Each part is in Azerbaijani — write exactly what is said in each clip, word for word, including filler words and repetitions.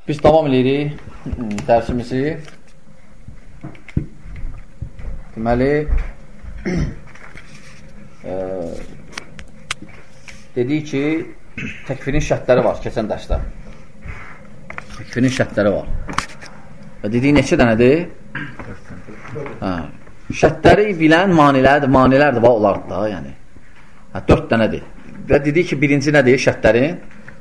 Biz davam edirik dərsimizi. Deməli, e, dedik ki, təkfirin şərtləri var keçən dərsdə. Təkfirin şərtləri var. Və dedik, neçə dənədir? Hə, şərtləri bilən manilərdir, manilərdir var olardı da, yəni. Hə, dörd dənədir. Və dedik ki, birinci nədir şərtlərin?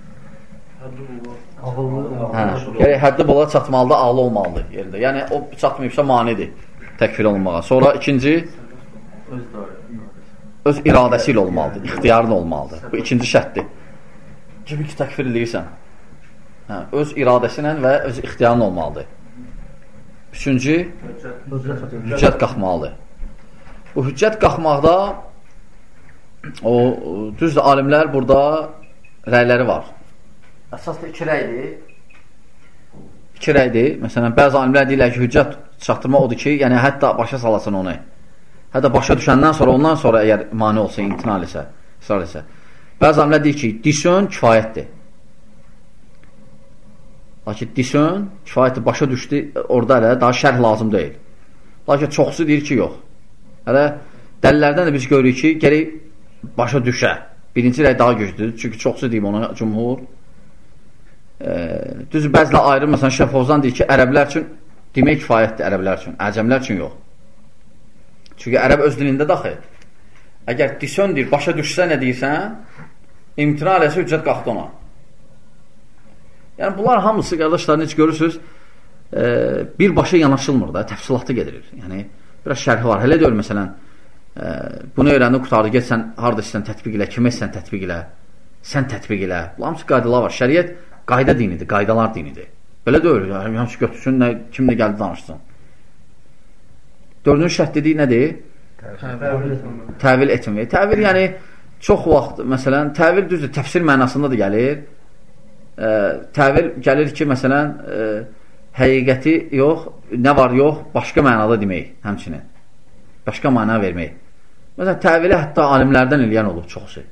Hə, yəni, həddi bola çatmalıdır, ağlı olmalıdır yerində. Yəni, o çatmayıbsa manidir təkfir olunmağa. Sonra ikinci öz iradəsi ilə olmalıdır, ixtiyarın olmalıdır. Bu ikinci şərtdir. Kimi ki, təkfir edirsən. Hə, öz iradəsi ilə və öz ixtiyarın olmalıdır. Üçüncü, hüccət qalxmalıdır. Bu hüccət qalxmaqda o, düzdür, alimlər burada rəyləri var. Əsasda iki rəydir. İki rəydir. Məsələn, bəzi alimlər deyirlər ki, hüccət çatdırma odur ki, yəni hətta başa salasın onu. Hətta başa düşəndən sonra, ondan sonra əgər mani olsa, imtinal isə, ısrar isə. Bəzi alimlər deyir ki, disön kifayətdir. Lakin disön kifayətdir, başa düşdü, orada hələ daha şərh lazım deyil. Lakin çoxsu deyir ki, yox. Hələ dəlillərdən də biz görürük ki, gərək başa düşə. Birinci rəy daha güclüdür. Çünki çoxsu deyib ona cümhur. E, düz bəzilə ayrı, məsələn, Şeyx Fovzan deyir ki, ərəblər üçün demək kifayətdir, ərəblər üçün, əcəmlər üçün yox. Çünki ərəb öz dilində daxil. Əgər disön deyir, başa düşsə nə deyirsən, imtina eləsə hüccət qalxdı ona. Yəni, bunlar hamısı, qardaşlar, necə görürsünüz, e, birbaşa yanaşılmır da, təfsilatı gedilir. Yəni, biraz şərhi var. Hələ deyil, məsələn, e, bunu öyrəndə qutardı, get sən harada istəyən tətbiq ilə, kimə istəyən tətbiq ilə, sən tətbiq ilə. Bu hamısı qaydalar var. Şəriət qayda dinidir, qaydalar dinidir. Belə deyil, yəni, hamısı götürsün, nə, kim də gəldi danışsın. Dördüncü şərt dediyi nədir? Təvil etmir. Təvil, yəni, çox vaxt, məsələn, təvil düzdür, təfsir mənasında da gəlir. E, təvil gəlir ki, məsələn, e, həqiqəti yox, nə var yox, başqa mənada demək, həmçinin. Başqa məna vermək. Məsələn, təvili hətta alimlərdən eləyən olub çoxsu.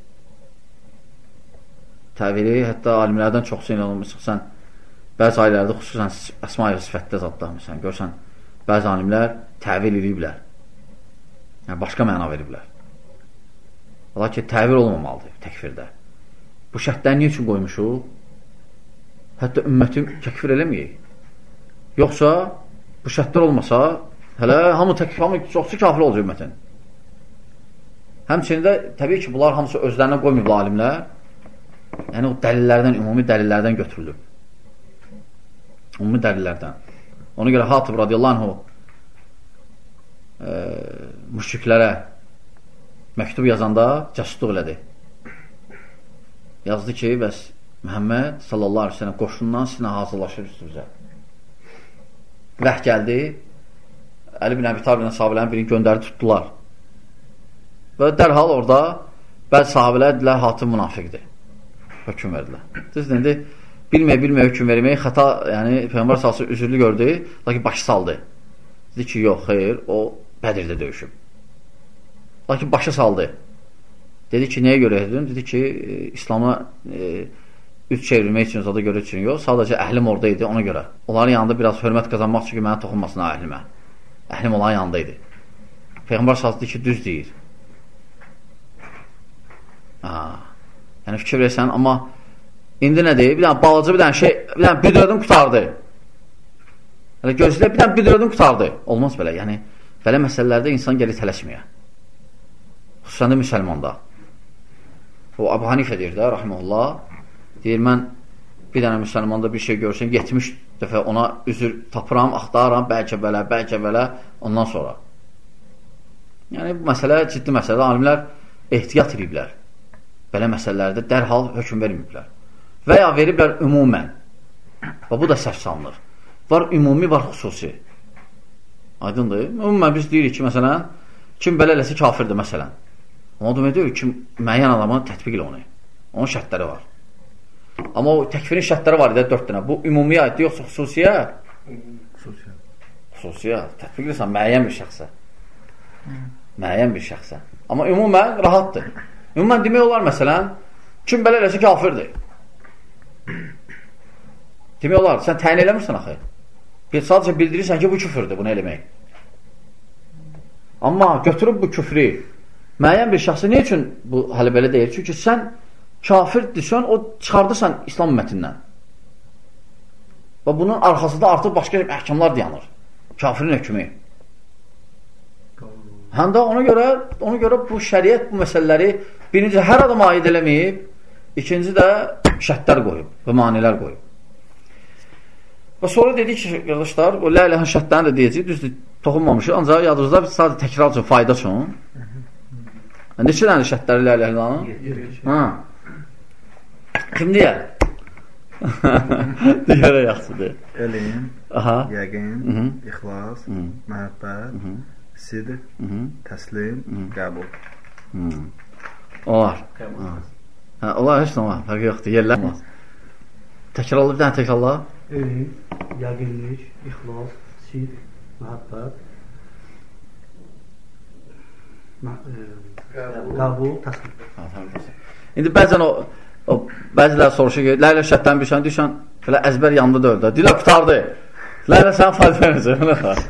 Təvili hətta alimlərdən çoxsu eləyən olub. Sən bəzi aylərdə, xüsusən əsma-i sifətdə zadda, məsələn, görsən, bəzi alimlər təvil ediblər. Yəni, başqa məna veriblər. Lakin təvil olmamalıdır təkfirdə. Bu şərtləri niyə üçün qoymuşuq? Hətta ümməti təkfir eləməyək. Yoxsa, bu şərtlər olmasa, hələ hamı təkfir, hamı çoxsu kafir olacaq ümmətin. Həmçinin də, təbii ki, bunlar hamısı özlərinə qoymayıblar alimlər. Yəni, o dəlillərdən, ümumi dəlillərdən götürülür. Ümumi dəlillərdən. Ona görə Hatib radiyallahu anhu e, müşriklərə məktub yazanda cəsudluq elədi. Yazdı ki, bəs Məhəmməd sallallahu aleyhi ve sellem qoşundan sinə hazırlaşır üstümüzə. Vəh gəldi, Əli bin Əbi Talib ilə sahabələrin birini göndərdi, tutdular. Və dərhal orada bəzi sahabələr dedilər, Hatib münafiqdir. Hökm verdilər. Düzdür, indi bilməyə-bilməyə hökm verməyi xəta, yəni Peyğəmbər salsı üzürlü gördü, lakin başı saldı. Dedi ki, yox, xeyr, o Bədirdə döyüşüb. Lakin başı saldı. Dedi ki, nəyə görə edin? Dedi ki, e, İslam'a e, üç çevirmək üçün, zada görə üçün yox, sadəcə əhlim orada idi, ona görə. Onların yanında biraz hörmət qazanmaq üçün ki, mənə toxunmasın əhlimə. Əhlim onların yanında idi. Peyğəmbər salsı dedi ki, düz deyir. Haa. Yəni fikir versən, amma indi nə deyir? Bir dənə balaca bir dənə şey, bir dənə büdrödün qutardı. Yəni gözlə, bir dənə büdrödün qutardı. Olmaz belə. Yəni, belə məsələlərdə insan gəlir tələsməyə. Xüsusən də müsəlmanda. O, Əbu Hanifə deyir də, rahiməhullah, deyir, mən bir dənə müsəlmanda bir şey görsəm, yetmiş dəfə ona üzür tapıram, axtaram, bəlkə belə, bəlkə belə, ondan sonra. Yəni, bu məsələ ciddi məsələ. Alimlər ehtiyat ediblər. Belə məsələlərdə dərhal hökm verməyiblər. Və ya veriblər ümumən. Və bu da səhv sanılır. Var ümumi, var xüsusi. Aydındır. Ümumən biz deyirik ki, məsələn, kim belə eləsə kafirdir, məsələn. Ona demək deyir ki, müəyyən adama tətbiq elə onu. Onun şərtləri var. Amma o təkfirin şərtləri var idi, dörd dənə. Bu ümumiyə aiddir, yoxsa xüsusiyə? Xüsusiyə. Xüsusiyə. Tətbiq edirsən müəyyən bir şəxsə. Müəyyən bir şəxsə. Amma ümumən rahatdır. Ümumən demək olar, məsələn, kim belə eləsə kafirdir. Demək olar, sən təyin eləmirsən axı. Bir sadəcə bildirirsən ki, bu küfürdür, bunu eləmək. Amma götürüb bu küfrü müəyyən bir şəxsi nə üçün bu hələ belə deyir? Çünki sən kafirdirsən, o çıxardırsan İslam ümmətindən. Və bunun arxasında artıq başqa əhkamlar dayanır. Kafirin hökmü. Həm də ona görə, ona görə bu şəriət bu məsələləri birinci hər adam aid eləməyib, ikinci də şərtlər qoyub və manilər qoyub. Və sonra dedik ki, qardaşlar, o lə iləhə şərtlərini də deyəcək, düzdür, toxunmamışıq, ancaq yadınızda sadəcə təkrar üçün, fayda üçün. Neçə dənə şərtləri lə iləhə iləhə? Kim deyər? Deyərə yaxşıdır. Elm, yəqin, ixlas, məhəbbət, sidq, təslim, qəbul. Olar. Olar, heç nə var, fərqi yoxdur, yerlər var. Təkrarlı, bir dənə təkrarla. Elm, yəqinlik, ixlas, sidq, məhəbbət, qəbul, təslim. İndi bəzən o, o bəziləri soruşur ki, lə ilə şərtdən bir şey düşən, belə əzbər yandı da öldü. Dilə qutardı. Lə ilə sən fayda verəcək.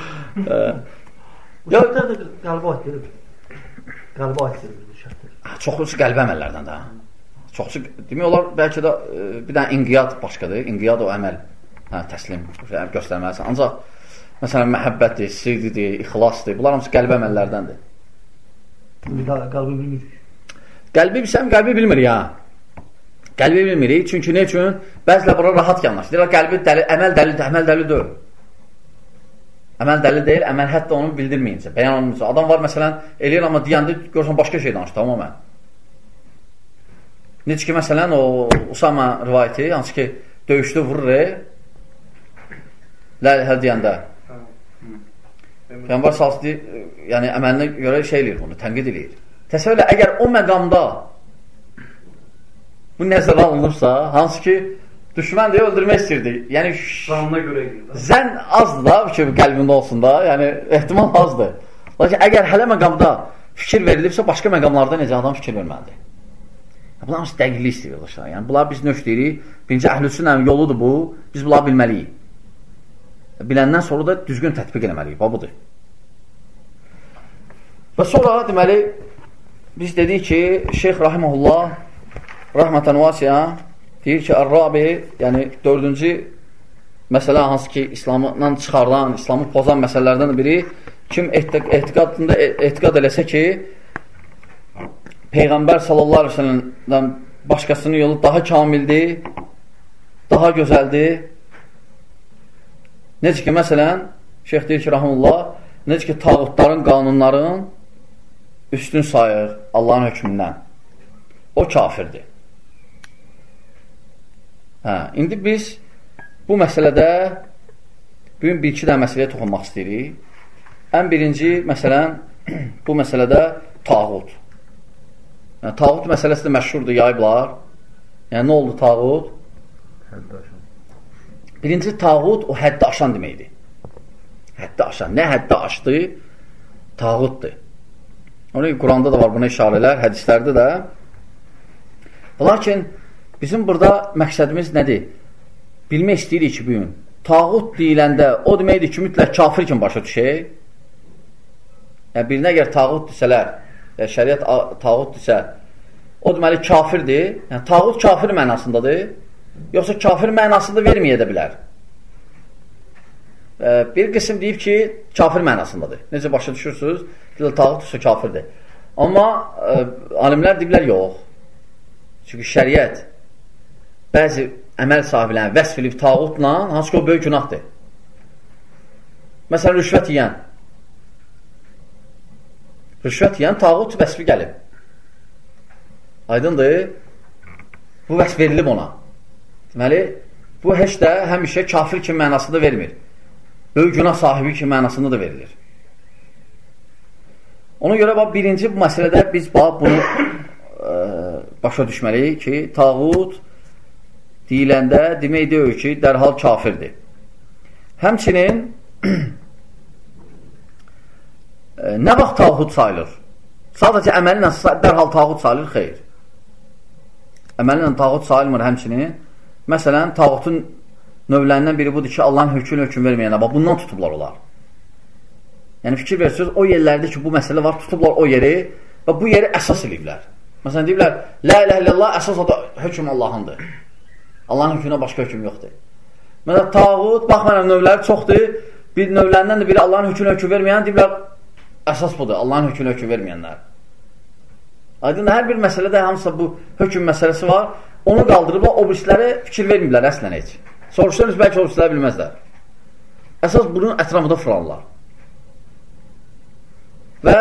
Bu şərtlər də qəlbə aiddir. Qəlbə aiddir bu şərtlər. Çoxlusu qəlbə əməllərdən də. Çoxlusu, demək olar, bəlkə də bir dənə inqiyad başqadır. İnqiyad o əməl, hə, təslim göstərməlisən. Ancaq, məsələn, məhəbbətdir, sirdidir, ixlasdır. Bunlar hamısı qəlbə əməllərdəndir. Qəlbi bilmirik. Qəlbi bilsəm, qəlbi bilmir ya. Qəlbi bilmirik, çünki ne üçün? Bəzilə bura rahat yanlaşır. Deyirlər, qəlbi dəli, əməl dəlildir, əməl dəlil deyil. Əməl dəlil deyil, əməl hətta onu bildirməyincə, bəyan olunmuşsa. Adam var, məsələn, eləyir, amma deyəndə görürsən başqa şey danışır, tamamən. Necə ki, məsələn, o Usama rivayəti, hansı ki, döyüşdə vurur, lə deyəndə. Peyğəmbər sallallahu əleyhi və səlləm, yəni əməlinə görə şey eləyir bunu, tənqid eləyir. Təsəvvür elə, əgər o məqamda bu nəzərə alınırsa, hansı ki, düşmən deyə öldürmək istəyirdi. Yəni, zən azdır da ki, qəlbində olsun da, yəni, ehtimal azdır. Lakin, əgər hələ məqamda fikir verilibsə, başqa məqamlarda necə adam fikir verməlidir. Bunlar hamısı dəqiqlik istəyir. Yəni, bunlar biz nöş deyirik, birinci əhlüsünün yoludur bu, biz bunları bilməliyik. Biləndən sonra da düzgün tətbiq eləməliyik, babudur. Və sonra, deməli, biz dedik ki, Şeyx Rahiməhullah Rəhmətən Vasiya deyir ki, Ər-Rabi, yəni dördüncü məsələ hansı ki, İslamdan çıxardan, İslamı pozan məsələlərdən biri, kim etiqadında etiqad eləsə ki, Peyğəmbər sallallahu əleyhi və səlləmdən başqasının yolu daha kamildir, daha gözəldir. Necə ki, məsələn, Şeyx deyir ki, Rahimullah, necə ki, tağutların, qanunların üstün sayır Allahın hökmündən. O kafirdir. Hə, indi biz bu məsələdə bugün bir-iki dənə məsələyə toxunmaq istəyirik. Ən birinci, məsələn, bu məsələdə tağut. Yəni, tağut məsələsi də məşhurdur, yayıblar. Yəni, nə oldu tağut? Həddi aşan. Birinci, tağut o həddi aşan deməkdir. Həddi aşan. Nə həddi aşdı? Tağutdur. Onun Quranda da var buna işarələr, hədislərdə də. Lakin bizim burada məqsədimiz nədir? Bilmək istəyirik ki, bugün tağut deyiləndə o deməkdir ki, mütləq kafir kimi başa düşək. Yəni, birinə əgər tağut desələr, yəni, şəriət tağut desə, o deməli kafirdir. Yəni, tağut kafir mənasındadır, yoxsa kafir mənasında verməyə də bilər. Bir qism deyib ki, kafir mənasındadır. Necə başa düşürsünüz? Tağut desə kafirdir. Amma ə, alimlər deyiblər, yox. Çünki şəriət bəzi əməl sahiblərini vəsf edib tağutla, hansı ki o böyük günahdır. Məsələn, rüşvət yiyən. Rüşvət yiyən tağut vəsfi gəlib. Aydındır? Bu vəsf verilib ona. Deməli, bu heç də həmişə kafir kimi mənasında vermir. Böyük günah sahibi kimi mənasında da verilir. Ona görə bax, birinci bu məsələdə biz bax, bunu ə, başa düşməliyik ki, tağut deyiləndə demək deyil ki, dərhal kafirdir. Həmçinin nə vaxt tağut sayılır? Sadəcə əməli ilə dərhal tağut sayılır, xeyr. Əməli ilə tağut sayılmır həmçinin. Məsələn, tağutun növlərindən biri budur ki, Allahın hökmünə hökm verməyənlər. Bax, bundan tutublar onlar. Yəni, fikir verirsiniz, o yerlərdə ki, bu məsələ var, tutublar o yeri və bu yeri əsas ediblər. Məsələn, deyiblər, la ilahe illallah əsas o da hökm Allahındır. Allahın hökmünə başqa hökm yoxdur. Məsələn, tağut, baxmayın, növləri çoxdur. Bir növlərindən də biri Allahın hökmünə hökm verməyən, deyiblər, əsas budur, Allahın hökmünə hökm verməyənlər. Aydın, hər bir məsələdə hansısa bu hökm məsələsi var, onu qaldırıblar, o birisləri fikir vermirlər əslən heç. Soruşlarınız, bəlkə o birisləri bilməzlər. Əsas bunun ətrafında fırlanırlar. Və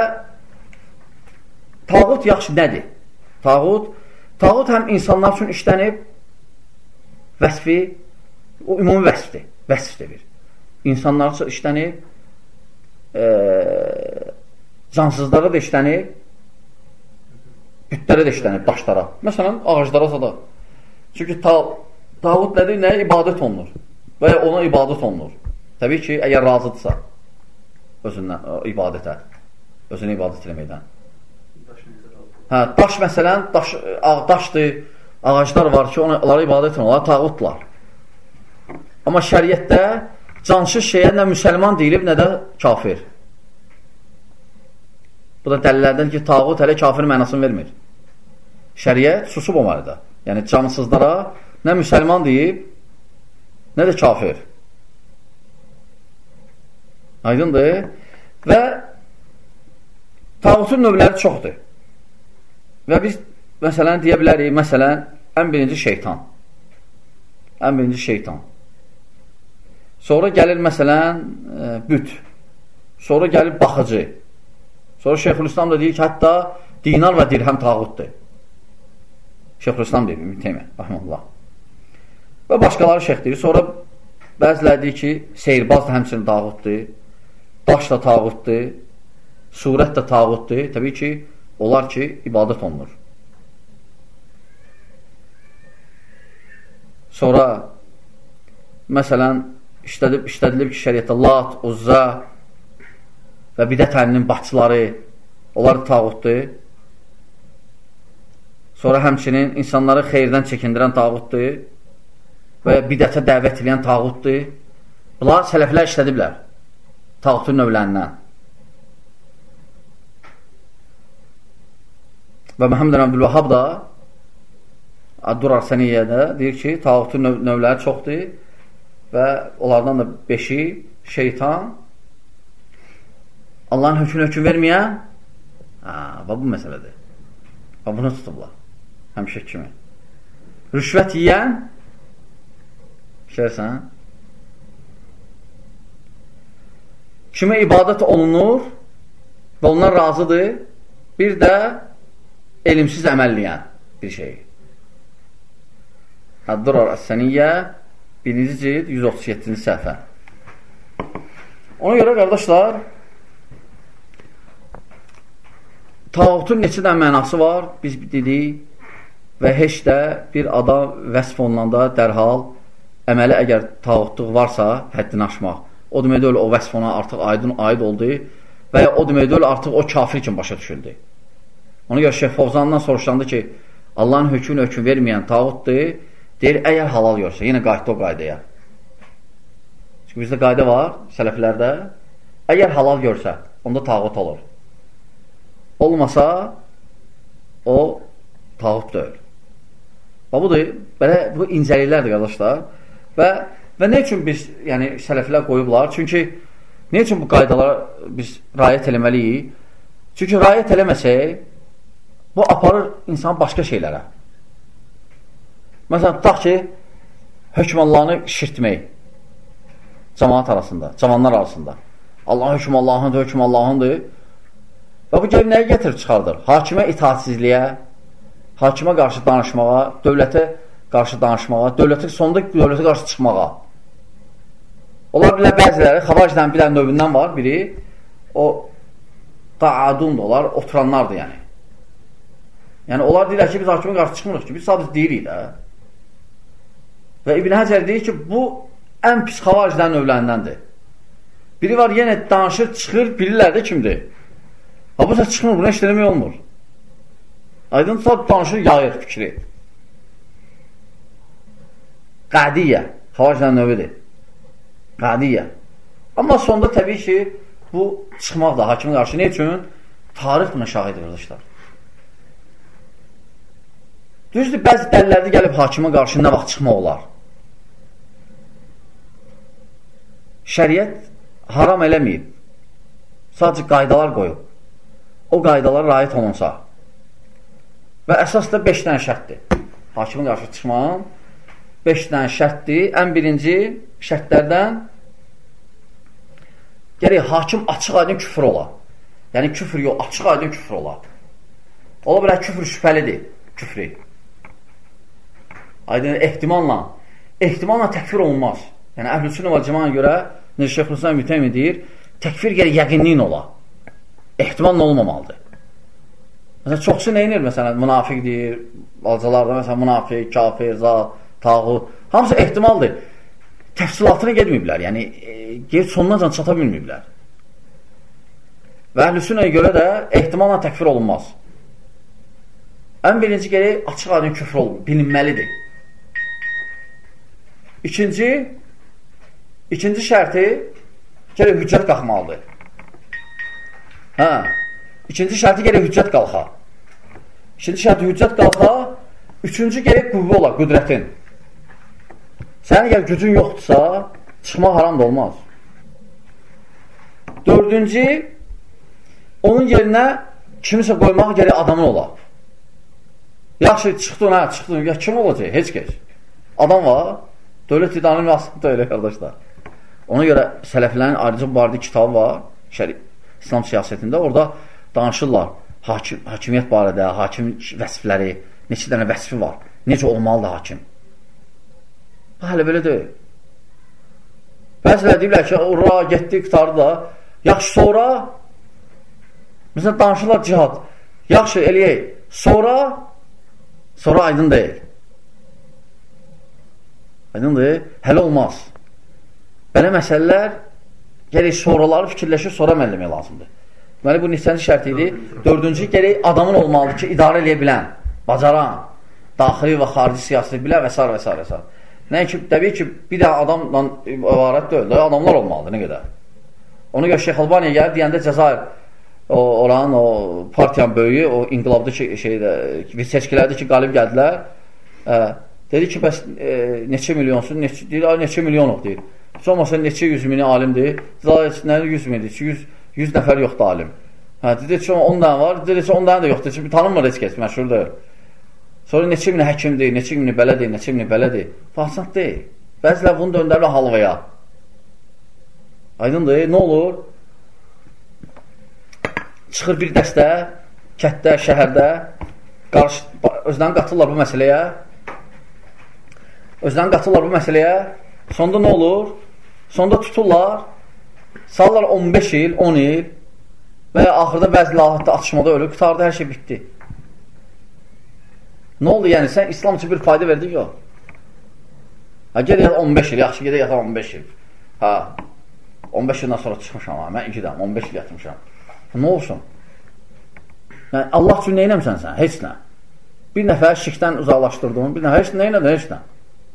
tağut yaxşı nədir? Tağut, tağut həm insanlar üçün işlənib, vəsfi, o ümumi vəsfdir, vəsfdir bir. İnsanlar üçün işlənib, e, cansızlara da işlənib, bütlərə də işlənib, daşlara. Məsələn, ağaclara da. Çünki ta tağut nədir? Nəyə ibadət olunur? Və ya ona ibadət olunur. Təbii ki, əgər razıdırsa özündən, ibadətə, özünə ibadət eləməkdən. Hə, daş məsələn, daş, daşdır, ağaclar var ki, onlara ibadət olunur, onlara tağutlar. Amma şəriətdə cansız şeyə nə müsəlman deyilib, nə də kafir. Bu da dəlillərdən ki, tağut hələ kafir mənasını vermir. Şəriət susub o məlidə. Yəni, cansızlara nə müsəlman deyib, nə də kafir. Aydındır. Və tağutun növləri çoxdur. Və biz, məsələn, deyə bilərik, məsələn, ən birinci şeytan. Ən birinci şeytan. Sonra gəlir, məsələn, büt. Sonra gəlir baxıcı. Sonra Şeyxülislam da deyir ki, hətta dinar və dirhəm tağutdur. Şeyxülislam deyir, Ümid Teymiyyə, rəhməlullah. Və başqaları şeyx deyir. Sonra bəziləri deyir ki, seyrbaz da həmçinin tağutdur, daş da tağutdur, surət də tağutdur. Təbii ki, onlar ki, ibadət olunur. Sonra, məsələn, işlədib, işlədilib ki, şəriətdə Lat, Uzza və bidət əhlinin başçıları, onlar tağutdur. Sonra həmçinin insanları xeyirdən çəkindirən tağutdur və bidətə dəvət edən tağutdur. Bunlar sələflər işlədiblər tağutun növlərindən. Və Məhəmməd Əbdülvəhhab da Ad-Durar Səniyyədə deyir ki, tağutun növ növləri çoxdur və onlardan da beşi şeytan, Allahın hökmünə hökm verməyən, və bu məsələdir. Və bunu tutublar, həmişə kimi. Rüşvət yiyən, fikirsən, kimə ibadət olunur və onlar razıdır, bir də elimsiz əməlləyən bir şey. Ad-Durar Səniyyyə birinci cild yüz otuz yeddinci səhifə. Ona görə, qardaşlar, tağutun neçə də mənası var, biz dedik və heç də bir adam vəsf olunanda dərhal əməli əgər tağutluq varsa, həddini aşmaq. O deməkdə öyle o vəsf ona artıq aydın aid oldu və ya o deməkdə öyle artıq o kafir kimi başa düşüldü. Ona görə Şeyx Fovzandan soruşlandı ki, Allahın hökmünə hökm verməyən tağutdur, deyir, əgər halal görsə, yenə qayıtdı o qaydaya. Çünki bizdə qayda var, sələflərdə, əgər halal görsə, onda tağut olur. Olmasa, o tağut deyil. Və budur, belə, bu incəliklərdir, qardaşlar. Və, və nə üçün biz, yəni, sələflər qoyublar? Çünki, nə üçün bu qaydalara biz rayət eləməliyik? Çünki rayət eləməsək, bu aparır insan başqa şeylərə. Məsələn, tutaq ki, hökmallahını şirtmək cəmaat arasında, cavanlar arasında. Allahın hökm Allahındır, hökm Allahındır. Və bu gəlib nəyə gətirib çıxardır? Hakimə itaatsizliyə, hakimə qarşı danışmağa, dövlətə qarşı danışmağa, dövlətə sonunda dövlətə qarşı çıxmağa. Onlar bilə bəziləri, xavacdan bir dənə növündən var, biri o qaadundur, onlar oturanlardır yəni. Yəni, onlar deyirlər ki, biz hakimə qarşı çıxmırıq ki, biz sadəcə deyirik də. Və İbn Həcər deyir ki, bu ən pis xavacdan növlərindəndir. Biri var, yenə danışır, çıxır, bilirlər də kimdir. Ha, bu da çıxmır, buna işləmək olmur. Aydın, sadəcə danışır, yayır fikri. Qadiyyə. Xavariclərin növüdür. Qadiyyə. Amma sonda təbii ki, bu çıxmaq da hakimin qarşı. Ne üçün? Tarix buna şahid qardaşlar. Düzdür, bəzi dəlillərdə gəlib hakimin qarşı nə vaxt çıxmaq olar? Şəriət haram eləməyib. Sadəcə qaydalar qoyub. O qaydalara rayət olunsa. Və əsas da beş dənə şərtdir. Hakimin qarşı çıxmağın beş dənə şərtdir. Ən birinci şərtlərdən gərək hakim açıq aydın küfür ola. Yəni küfür yox, açıq aydın küfür ola. Ola bilər küfür şübhəlidir. Küfrü. Aydın ehtimalla ehtimalla təkfir olunmaz. Yəni Əhl-i-Sünnə və Cəmaəyə görə Necə Şeyxülislam İbn Teymiyyə deyir, təkfir gərək yəqinliyin ola. Ehtimalla olmamalıdır. Məsələn, çoxsu nə inir? Məsələn, münafiq deyir, alcalarda, məsələn, münafiq, kafir, zat, tağut. Hamısı ehtimaldır. Təfsilatına gedməyiblər. Yəni, e, gedib sonuna çata bilməyiblər. Və Əhl-i-Sünnəyə görə də ehtimalla təkfir olunmaz. Ən birinci gərək açıq aydın küfr olun, bilinməlidir. İkinci, ikinci şərti gərək hüccət qalxmalıdır. Hə, ikinci şərti gərək hüccət qalxa. İkinci şərti hüccət qalxa, üçüncü gərək qüvvə ola, qüdrətin. Sənin əgər gücün yoxdursa, çıxmaq haram da olmaz. Dördüncü, onun yerinə kimisə qoymaq gərək adamın ola. Yaxşı, çıxdın, hə, çıxdın, ya kim olacaq? Heç keç. Adam var, dövlət idarənin aslında elə qardaşlar. Ona görə sələflərin ayrıca barədə kitabı var, şəri, İslam siyasətində, orada danışırlar hakim, hakimiyyət barədə, hakim vəsifləri, neçə dənə vəsifi var, necə olmalıdır hakim. Hələ belə deyil. Bəzilə deyirlər ki, ura, getdi, qıtardı da, yaxşı sonra, məsələn, danışırlar cihad, yaxşı eləyək, sonra, sonra aydın deyil. Aydın deyil, hələ olmaz. Belə məsələlər gərək sonraları fikirləşir, sonra məlləmək lazımdır. Deməli, bu neçənci şərt idi. Dördüncü, gərək adamın olmalıdır ki, idarə eləyə bilən, bacaran, daxili və xarici siyasəti bilən və s. və s. və s. Nəyə ki, təbii ki, bir də adamla ibarət deyil, adamlar olmalıdır, nə qədər. Ona görə Şeyx Albaniyə gəlir, deyəndə Cəzair oranın, o partiyanın böyüyü, o inqilabda ki, şeydə, seçkilərdə ki, qalib gəldilər, ə, dedi ki, bəs e, neçə milyonsun, neçə, deyir, neçə milyonuq, deyir. Olmasa neçə yüz mini alimdir, nə yüz mindir, yüz nəfər yoxdur alim. Hə, dedi ki, on dənə var, dedi ki, on dənə də yoxdur, tanınmır heç kəs, məşhurdur. Sonra neçə mini həkimdir, neçə mini belədir, neçə mini belədir. Farsant deyil. Bəzilər bunu döndərlər halvaya. Aydındır, nə olur? Çıxır bir dəstə, kətdə, şəhərdə, qarşı, özlərini qatırlar bu məsələyə. Özlərini qatırlar bu məsələyə. Sonda nə olur? Sonda tuturlar, sallar on beş il, on il və axırda bəzi lahətdə atışmada ölür, qutardı, hər şey bitdi. Nə oldu yəni? Sən İslam üçün bir fayda verdik yox. Ha, gedək on beş il, yaxşı gedək yatar on beş il. Ha, on beş ildən sonra çıxmışam, ha, mən ikidəm, on beş il yatmışam. Nə olsun? Yəni, Allah üçün nə eləmsən sən? Heç nə. Bir nəfər şirkdən uzaqlaşdırdın, bir nəfər heç nə eləmədin, heç nə.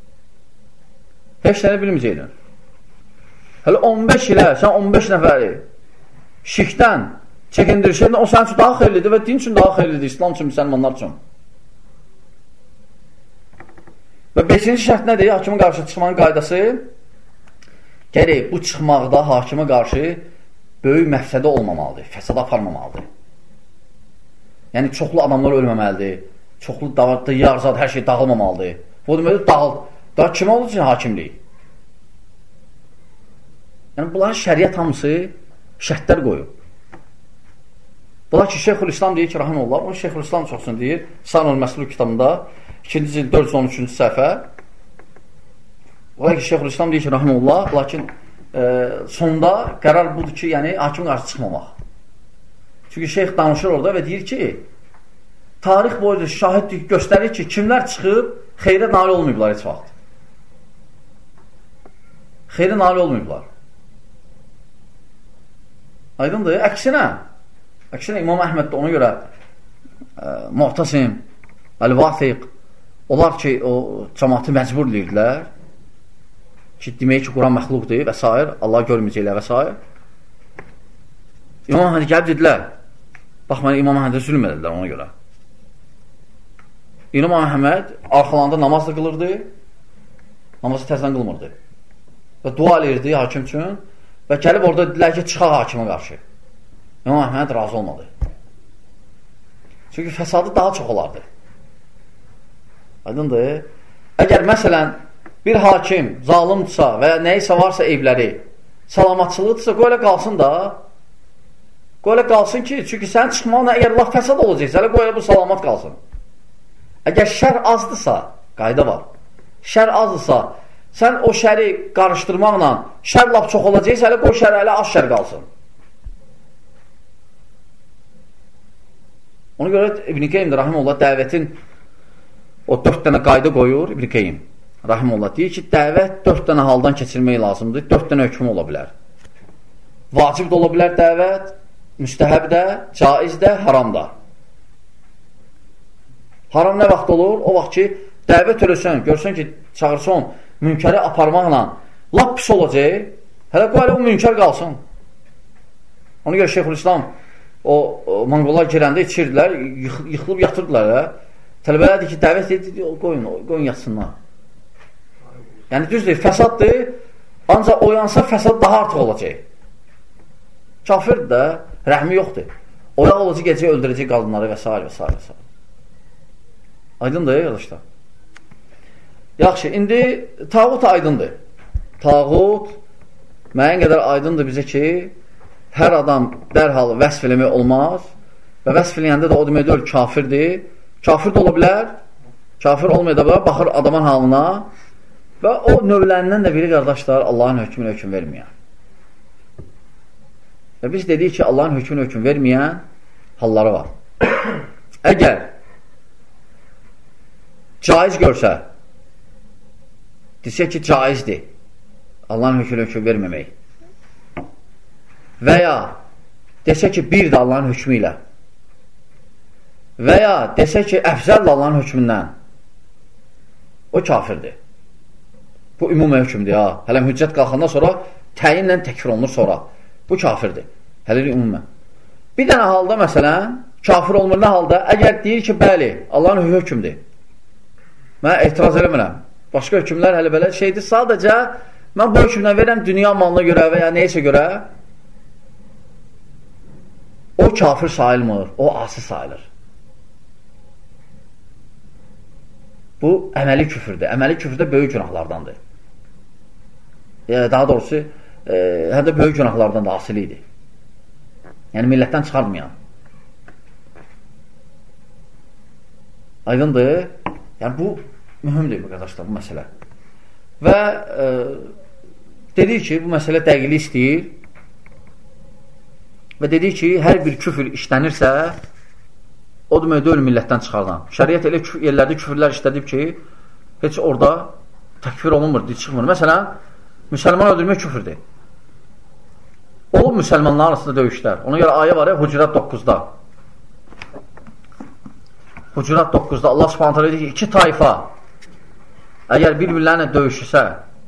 Heç nəyi bilməyəcəkdin. Hələ on beş ilə, sən on beş nəfəri şirkdən çəkindirişəydin, o sənin üçün daha xeyirlidir və din üçün daha xeyirlidir, İslam üçün, müsəlmanlar üçün. Və beşinci şərt nədir? Hakimin qarşı çıxmanın qaydası gərək bu çıxmaqda hakimə qarşı böyük məfsədə olmamalıdır, fəsada aparmamalıdır. Yəni, çoxlu adamlar ölməməlidir, çoxlu diyar-zad, hər şey dağılmamalıdır. Bu deməli, dağıl. Daha kimə olur ki, hakimlik? Yəni, bunların şəriət hamısı şərtlər qoyub. Bunlar ki, Şeyxülislam deyir ki, rahimullah, onu Şeyxülislam çoxsun deyir, Sanul Məslul kitabında, ikinci cil dörd yüz on üçüncü səhifə. Bunlar ki, Şeyxülislam deyir ki, rahimullah, lakin e, sonda qərar budur ki, yəni, hakim qarşı çıxmamaq. Çünki şeyx danışır orada və deyir ki, tarix boyunca şahidlik göstərir ki, kimlər çıxıb, xeyrə nail olmayıblar heç vaxt. Xeyrə nail olmayıblar. Aydındır, əksinə, əksinə İmam Əhməd də ona görə e, Mu'tasim, Əl-Vasiq, onlar ki, o cəmatı məcbur deyirdilər. ki, demək ki, Quran məxluqdur və s. Allah görməyəcəklər və s. İmam Əhməd gəlib dedilər, bax, mənə İmam Əhmədə zülm edilər ona görə. İmam Əhməd arxalarında namaz da qılırdı, namazı təzdən qılmırdı və dua edirdi hakim üçün və gəlib orada dedilər ki, çıxaq hakimə qarşı. İmam Əhməd razı olmadı. Çünki fəsadı daha çox olardı. Aydındır. Əgər məsələn bir hakim zalimdirsə və ya nəyisə varsa evləri salamatçılıqdırsa, qoy elə qalsın da. Qoy elə qalsın ki, çünki sənin çıxmaqla əgər laf fəsad olacaqsa, elə qoy elə bu salamat qalsın. Əgər şər azdırsa, qayda var. Şər azdırsa, sən o şəri qarışdırmaqla şər laf çox olacaqsa, elə qoy şər elə az şər qalsın. Ona görə İbn-i Qeym də Rahimullah dəvətin o dörd dənə qayda qoyur İbn-i Qeym Rahimullah. Deyir ki, dəvət dörd dənə haldan keçirmək lazımdır, dörd dənə hökmü ola bilər. Vacib də ola bilər dəvət, müstəhəb də, caiz də, haram da. Haram nə vaxt olur? O vaxt ki, dəvət ölürsən, görsən ki, çağırsan, münkəri aparmaqla lap pis olacaq, hələ qoy elə o münkər qalsın. Ona görə Şeyxülislam o, o Monqollar girəndə içirdilər, yıx, yıxılıb yatırdılar. Hə? Tələbələrdir ki, dəvət edir, qoyun, qoyun yatsınlar. Yəni, düzdür, fəsaddır, ancaq oyansa fəsad daha artıq olacaq. Kafirdir də, rəhmi yoxdur. Oyaq olacaq, gecə öldürəcək qadınları və s. və s. və s. Aydındır, yoldaşlar. Yaxşı, indi tağut aydındır. Tağut müəyyən qədər aydındır bizə ki, hər adam dərhal vəsf eləmək olmaz və vəsf eləyəndə də o demək deyil, kafirdir. Kafir də ola bilər, kafir olmaya da bilər, baxır adamın halına və o növlərindən də biri qardaşlar Allahın hökmünə hökm verməyən. Və biz dedik ki, Allahın hökmünə hökm verməyən halları var. Əgər caiz görsə, desə ki, caizdir Allahın hökmünə hökm verməmək və ya desə ki, bir də Allahın hökmü ilə və ya desə ki, əfzəllə Allahın hökmündən, o kafirdir. Bu ümumi hökmdür, ya. Hələ hüccət qalxandan sonra təyinlə təkfir olunur sonra. Bu kafirdir. Hələ ümumən. Bir dənə halda, məsələn, kafir olmur nə halda? Əgər deyir ki, bəli, Allahın hökmdür. Mən etiraz eləmirəm. Başqa hökmlər hələ belə şeydir. Sadəcə, mən bu hökmdən verirəm dünya malına görə və ya neysə görə, o kafir sayılmır, o asi sayılır. Bu, əməli küfürdür. Əməli küfür də böyük günahlardandır. E, daha doğrusu, e, həm də böyük günahlardan da asilidir. Yəni, millətdən çıxarmayan. Aydındır. Yəni, bu, mühümdür bu qardaşlar, bu məsələ. Və e, dedik ki, bu məsələ dəqiqlik istəyir və dedik ki, hər bir küfür işlənirsə, o demək deyil millətdən çıxardan. Şəriət elə yerlərdə küfürlər işlədib ki, heç orada təkfir olunmur, çıxmır. Məsələn, müsəlman öldürmək küfürdür. Olub müsəlmanlar arasında döyüşlər. Ona görə ayə var ya, Hucurat doqquzda. Hucurat doqquzda Allah Subhanahu taala deyir ki, iki tayfa əgər bir-birlərinə döyüşsə,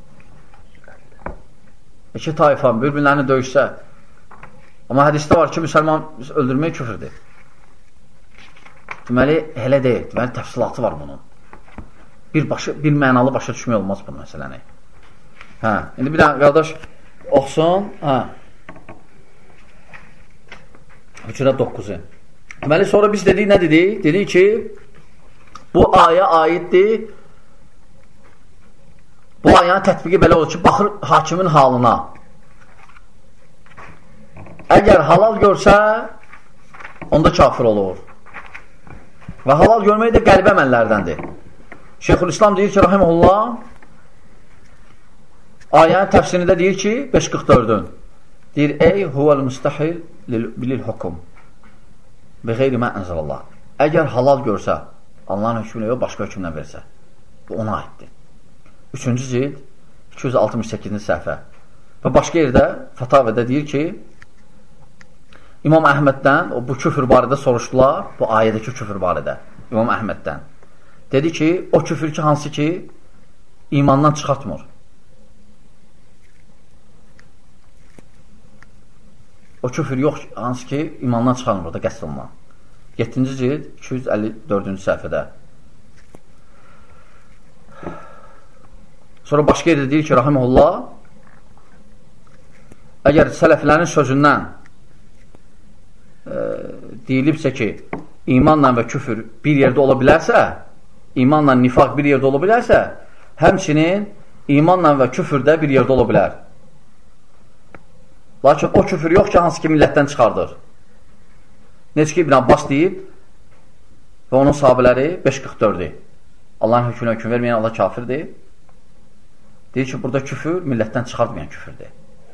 iki tayfa bir-birlərinə döyüşsə, amma hədisdə var ki, müsəlman öldürmək küfürdür. Deməli, elə deyil. Deməli, təfsilatı var bunun. Bir, başı, bir mənalı başa düşmək olmaz bu məsələni. Hə, indi bir dənə qardaş oxusun. Hə. Hucurat doqquzu. Deməli, sonra biz dedik, nə dedik? Dedik ki, bu ayə aiddir. Bu ayənin tətbiqi belə olur ki, baxır hakimin halına. Əgər halal görsə, onda kafir olur. Və halal görmək də qəlbə əməllərdəndir. Şeyxülislam deyir ki, rahimehullah, ayənin təfsirində deyir ki, beş qırx dördün deyir, ey huvəl müstəhil bilil hukum və qeyri mən ənzəlallah. Əgər halal görsə, Allahın hökmünə yox, başqa hökmdən versə, bu ona aiddir. Üçüncü cild, iki yüz altmış səkkizinci səhifə. Və başqa yerdə, Fətavədə deyir ki, İmam Əhməddən, o, bu küfür barədə soruşdular, bu ayədəki küfür barədə, İmam Əhməddən. Dedi ki, o küfür ki, hansı ki, imandan çıxartmır. o küfür yox, hansı ki, imandan çıxarmır orada qəsd olunan. yeddinci cild iki yüz əlli dördüncü səhifədə. Sonra başqa yerdə deyir ki, rahiməhullah, əgər sələflərin sözündən e, deyilibsə ki, imanla və küfür bir yerdə ola bilərsə, imanla nifaq bir yerdə ola bilərsə, həmçinin imanla və küfür də bir yerdə ola bilər. Lakin o küfür yox ki, hansı ki millətdən çıxardır. Necə ki, İbn Abbas deyib və onun sahabələri beş qırx dördü. Allahın hökmünə hökm verməyən Allah kafirdir. Deyir ki, burada küfür millətdən çıxartmayan küfürdür.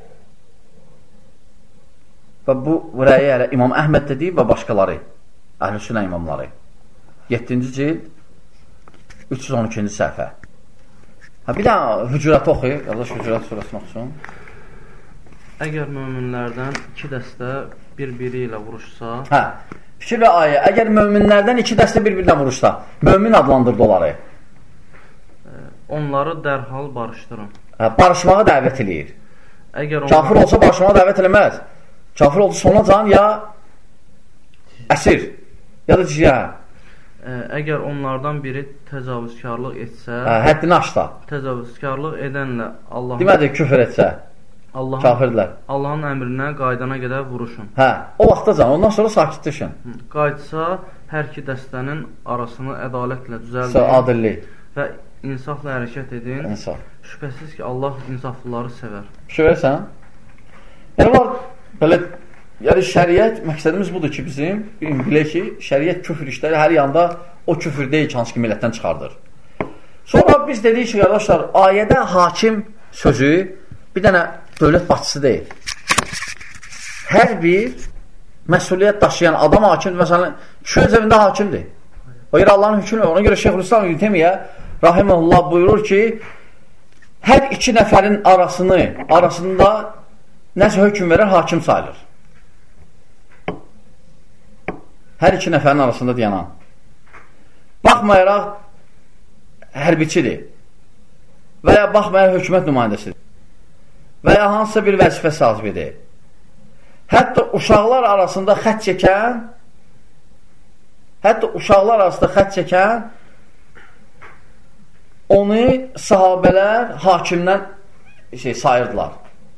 Və bu rəyi hələ İmam Əhməd də deyib və başqaları, Əhl-i Sünnə imamları. yeddinci cild üç yüz on ikinci səhifə. Ha, bir daha Hücuratı oxuyur. Yalnız Hücurat surasını oxusun. Əgər möminlərdən iki dəstə bir-biri ilə vuruşsa... Hə, fikir və ayə. Əgər möminlərdən iki dəstə bir-birinə vuruşsa, mömin adlandırdı onları. Onları dərhal barışdırın. Hə, barışmağa dəvət eləyir. Əgər onlar... Kafir olsa barışmağa dəvət eləməz. Kafir olsa sona can ya əsir, ya da cizyə. Əgər onlardan biri təcavüzkarlıq etsə... Hə, həddini aşsa. Təcavüzkarlıq edənlə Allahın... Demədi, küfür etsə. Allahın, kafirlər. Allahın əmrinə, qaydana qədər vuruşun. Hə, o vaxtacan, ondan sonra sakitləşin. Qayıtsa, hər iki dəstənin arasını ədalətlə düzəldin. Sə, adillik. Və insafla hərəkət edin. İnsaf. Şübhəsiz ki, Allah insaflıları sevər. Fikir versən? Yəni var, belə, yəni şəriət, məqsədimiz budur ki, bizim, bilək ki, şəriət küfür işləri hər yanda o küfür deyil ki, hansı ki, millətdən çıxardır. Sonra biz dedik ki, qardaşlar, ayədə hakim sözü bir dənə dövlət başçısı deyil. Hər bir məsuliyyət daşıyan adam hakimdir. Məsələn, kişi öz evində hakimdir. O görə Allahın hükmü, ona görə Şeyxülislam İbn Teymiyyə rahimehullah buyurur ki, hər iki nəfərin arasını, arasında nəsə hökm verər, hakim sayılır. Hər iki nəfərin arasında dayanan. Baxmayaraq hərbiçidir və ya baxmayaraq hökumət nümayəndəsidir və ya hansısa bir vəzifə sahibidir. Hətta uşaqlar arasında xət çəkən hətta uşaqlar arasında xət çəkən onu sahabələr hakimdən şey, sayırdılar.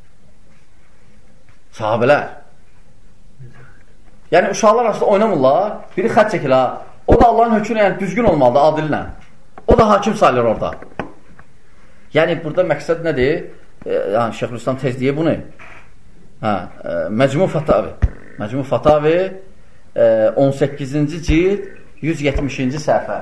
Sahabələr. Yəni, uşaqlar arasında oynamırlar, biri xət çəkir, o da Allahın hökmünə, yəni düzgün olmalıdır, adillə. O da hakim sayılır orada. Yəni, burada məqsəd nədir? Yəni, Şeyxülislam tez deyir bunu. Hə, Məcmu Fatavi. Məcmu Fatavi on səkkizinci cild yüz yetmişinci səhifə.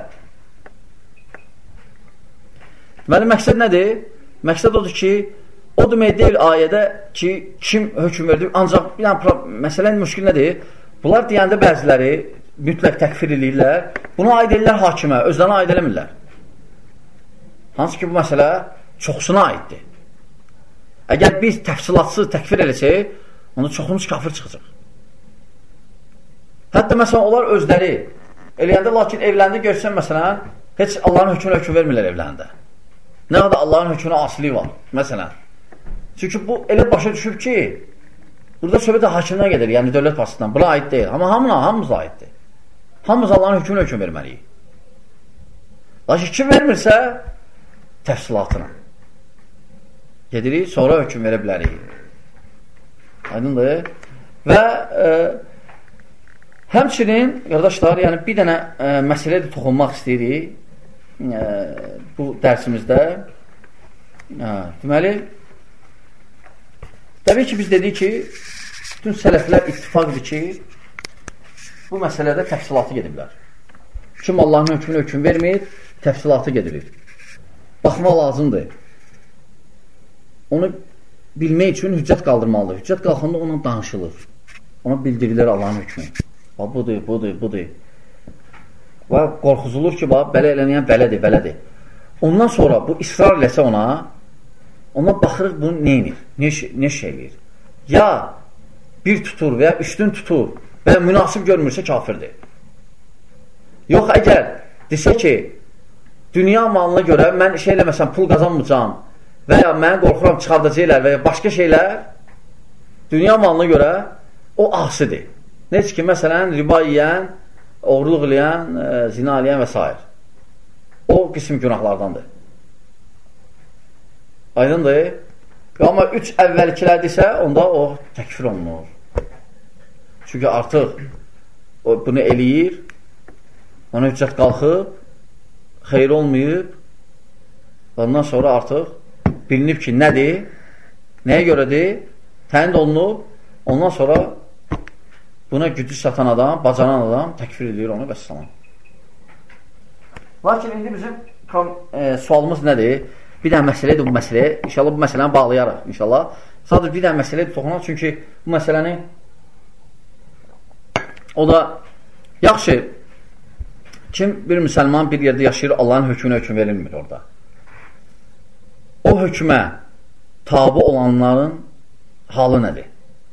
Deməli, məqsəd nədir? Məqsəd odur ki, o demək deyil ayədə ki, kim hökm verdi, ancaq bir dənə məsələnin müşkil nədir? Bunlar deyəndə bəziləri mütləq təkfir edirlər, bunu aid edirlər hakimə, özlərinə aid eləmirlər. Hansı ki, bu məsələ çoxsuna aiddir. Əgər biz təfsilatsız təkfir eləsək, onda çoxumuz kafir çıxacaq. Hətta məsələn, onlar özləri eləyəndə, lakin evləndə görsən, məsələn, heç Allahın hökmünə hökm vermirlər evləndə. Nə qədər Allahın hökmünə asiliyi var, məsələn. Çünki bu elə başa düşüb ki, burada söhbət hakimdən gedir, yəni dövlət başçısından. Buna aid deyil. Amma hamına, hamımıza aiddir. Hamımız Allahın hökmünə hökm verməliyik. Lakin kim vermirsə, təfsilatına gedirik, sonra hökm verə bilərik. Aydındır. Və e, həmçinin, qardaşlar, yəni bir dənə e, məsələyə də toxunmaq istəyirik e, bu dərsimizdə. E, deməli, təbii ki, biz dedik ki, bütün sələflər ittifaqdır ki, bu məsələdə təfsilatı gediblər. Kim Allahın hökmünə hökm vermir, təfsilatı gedilir. Baxmaq lazımdır. Onu bilmək üçün hüccət qaldırmalıdır. Hüccət qalxanda ona danışılır. Ona bildirilir Allahın hökmü. Budur, budur, budur. Və qorxuzulur ki, belə elənəyən belədir, belədir. Ondan sonra bu israr eləsə ona, ona baxırıq bunu neynir, ne, ne şey eləyir. Ya bir tutur və ya üstün tutur və ya münasib görmürsə kafirdir. Yox, əgər desə ki, dünya malına görə mən şey eləməsəm, pul qazanmayacağım və ya mən qorxuram çıxardacaqlar və ya başqa şeylər dünya malına görə o asidir. Necə ki, məsələn, riba yiyən, oğurluq eləyən, e, zina eləyən və s. O qism günahlardandır. Aydındır. Amma üç əvvəlkilərdirsə, onda o təkfir olunur. Çünki artıq o bunu eləyir, ona hüccət qalxıb, xeyr olmayıb, ondan sonra artıq bilinib ki, nədir, nəyə görədir, təyin olunub, ondan sonra buna gücü satan adam, bacaran adam təkfir edir onu və s. Lakin indi bizim e, sualımız nədir? Bir dənə məsələdir bu məsələyə. İnşallah bu məsələni bağlayarıq. İnşallah. Sadəcə bir dənə məsələdir toxunaq. Çünki bu məsələni o da yaxşı kim bir müsəlman bir yerdə yaşayır, Allahın hökmünə hökm verilmir orada. O hökmə tabi olanların halı nədir?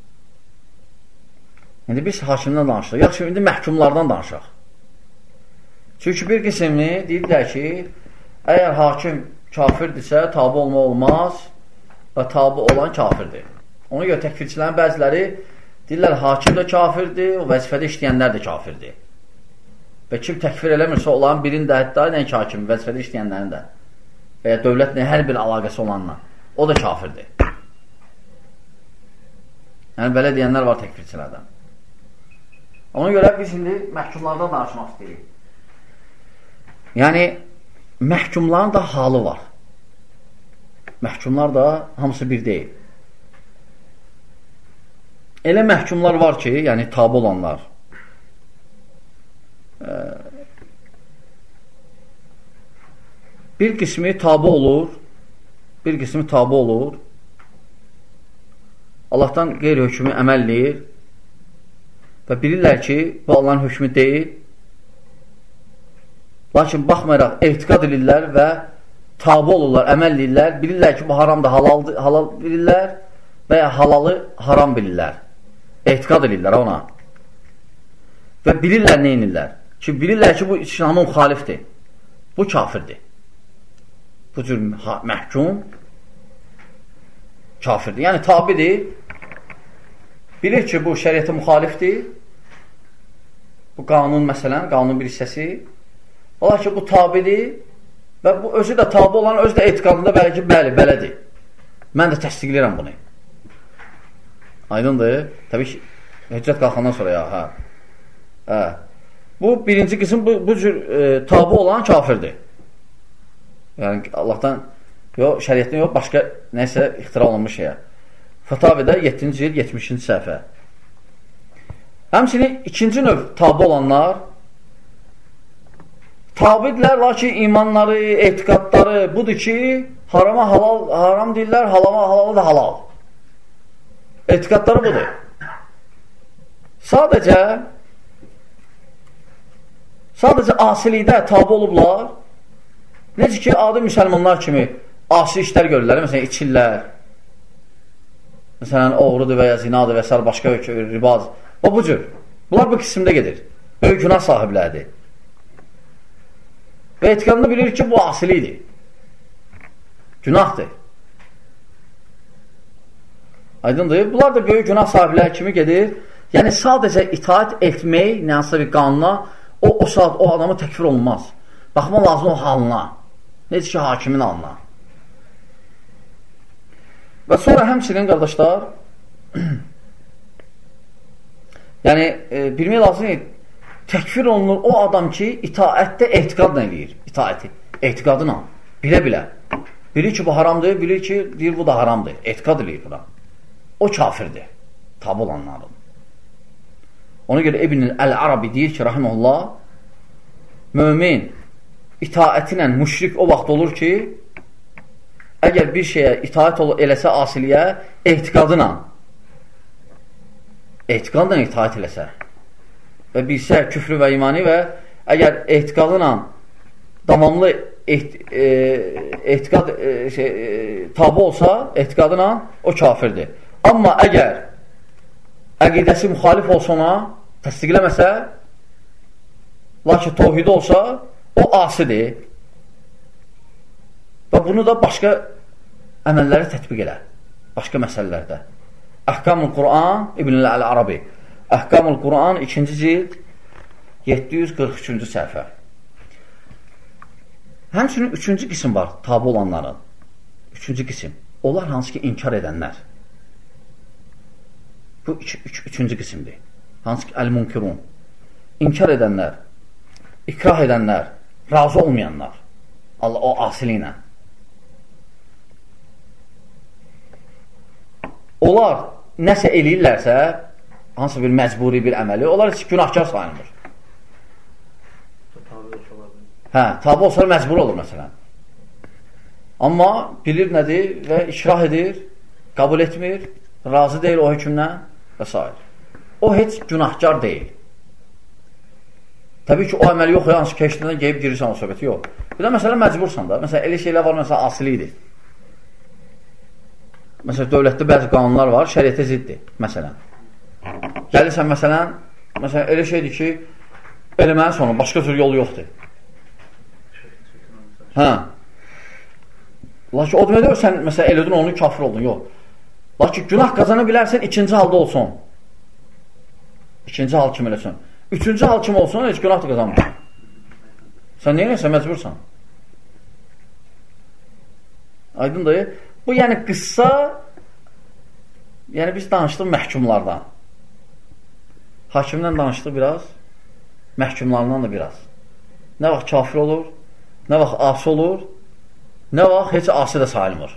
İndi biz hakimdən danışırıq. Yaxşı, indi məhkumlardan danışaq. Çünki bir qismini deyirlər ki, əgər hakim kafirdirsə, tabi olma olmaz və tabi olan kafirdir. Ona görə təkfirçilərin bəziləri deyirlər, hakim də kafirdir, o vəzifədə işləyənlər də kafirdir. Və kim təkfir eləmirsə, olan birinin də hətta nəinki hakim, vəzifədə işləyənlərin də və ya dövlətlə hər bir əlaqəsi olanla, o da kafirdir. Yəni, belə deyənlər var təkfirçilərdən. Ona görə biz indi məhkumlardan danışmaq istəyirik. Yəni, məhkumların da halı var. Məhkumlar da hamısı bir deyil. Elə məhkumlar var ki, yəni tabi olanlar, bir qismi tabi olur, bir qismi tabi olur, Allahdan qeyri-hökmü əməlləyir və bilirlər ki, bu Allahın hökmü deyil. Lakin baxmayaraq, etiqad edirlər və tabi olurlar, əməlləyirlər, bilirlər ki, bu haramdır, halal, halal bilirlər və ya halalı haram bilirlər. Etiqad edirlər ona. Və bilirlər nə inirlər? Ki, bilirlər ki, bu İslamın müxalifdir. Bu kafirdir. Bu cür məhkum kafirdir. Yəni, tabidir. Bilir ki, bu şəriətə müxalifdir. Bu qanun, məsələn, qanun bir hissəsi. Ola ki, bu tabidir və bu özü də tabi olan, özü də etiqadında bəli ki, bəli, belədir. Mən də təsdiqləyirəm bunu. Aydındır. Təbii ki, hüccət qalxandan sonra ya, hə. Hə. Bu, birinci qism, bu, bu cür e, tabi olan kafirdir. Yəni, Allahdan, yox, şəriətdən yox, başqa nəsə ixtira olunmuş şeyə. Fətavidə yeddinci il, yetmişinci səhifə. Həmçinin ikinci növ tabi olanlar tabidirlər, lakin imanları, etiqadları budur ki, harama halal, haram deyirlər, halama halalı da halal. Etiqadları budur. Sadəcə sadəcə asilikdə tabi olublar. Necə ki, adi müsəlmanlar kimi asi işlər görürlər, məsələn, içirlər, məsələn, oğrudur və ya zinadır və s. başqa ribaz. O bu cür. Bunlar bu qismdə gedir. Böyük günah sahibləridir. Və etiqadını bilir ki, bu asilidir. Günahdır. Aydındır. Bunlar da böyük günah sahibləri kimi gedir. Yəni, sadəcə itaat etmək, nəsə bir qanuna, o, o saat o adamı təkfir olunmaz. Baxma lazım o halına. Necə ki, hakimin halına. Və sonra həmçinin, qardaşlar, yəni, e, bilmək lazım, təkfir olunur o adam ki, itaətdə etiqadla eləyir. İtaəti, etiqadına, bilə-bilə. Bilir ki, bu haramdır, bilir ki, deyir, bu da haramdır. Etiqad eləyir buna. O kafirdir, tabi olanların. Ona görə İbn Əl-Arabi deyir ki, rahiməhullah, mömin itaəti ilə müşrik o vaxt olur ki, əgər bir şeyə itaət eləsə asiliyə, etiqadına, etiqadla itaət eləsə və bilsə küfrü və imani və əgər etiqadına davamlı et, e, etiqad e, şey, e, tabi olsa, etiqadına o kafirdir. Amma əgər əqidəsi müxalif olsa ona, təsdiqləməsə, lakin tovhid olsa, o asidir. Və bunu da başqa əməlləri tətbiq elə. Başqa məsələlərdə. Əhkamul Quran İbn Əl-Arabi. Əhkamul Quran ikinci cild yeddi yüz qırx üçüncü səhifə. Həmçinin üçüncü qism var tabi olanların. Üçüncü qism. Onlar hansı ki inkar edənlər. Bu üç, üç, üçüncü qismdir. Hansı ki əl-munkirun. İnkar edənlər, ikrah edənlər, razı olmayanlar. Allah o asili ilə. Onlar nəsə eləyirlərsə, hansı bir məcburi bir əməli, onlar heç günahkar sayılmır. Hə, tabi olsa məcbur olur məsələn. Amma bilir nədir və ikrah edir, qəbul etmir, razı deyil o hökmdən və s. O heç günahkar deyil. Təbii ki, o əməli yox, hansı keçdindən geyib girirsən o söhbəti, yox. Bir də məsələn məcbursan da, məsələn elə şeylər var, məsələn asilidir. Məsələn, dövlətdə bəzi qanunlar var, şəriətə ziddir, məsələn. Gəlirsən, məsələn, məsələn, elə şeydir ki, eləmənin sonu, başqa tür yolu yoxdur. Hə. Lakin o deməkdir, sən, məsələn, elədin onu, kafir oldun, yox. Lakin günah qazana bilərsən, ikinci halda olsun. İkinci hal kim eləsin. Üçüncü hal kim olsun, heç günah da qazanmır. Sən neyinəsən, məcbursan. Aydın dayı. Bu, yəni, qıssa, yəni, biz danışdıq məhkumlardan. Hakimdən danışdıq biraz, məhkumlarından da biraz. Nə vaxt kafir olur, nə vaxt asi olur, nə vaxt heç asi də sayılmır.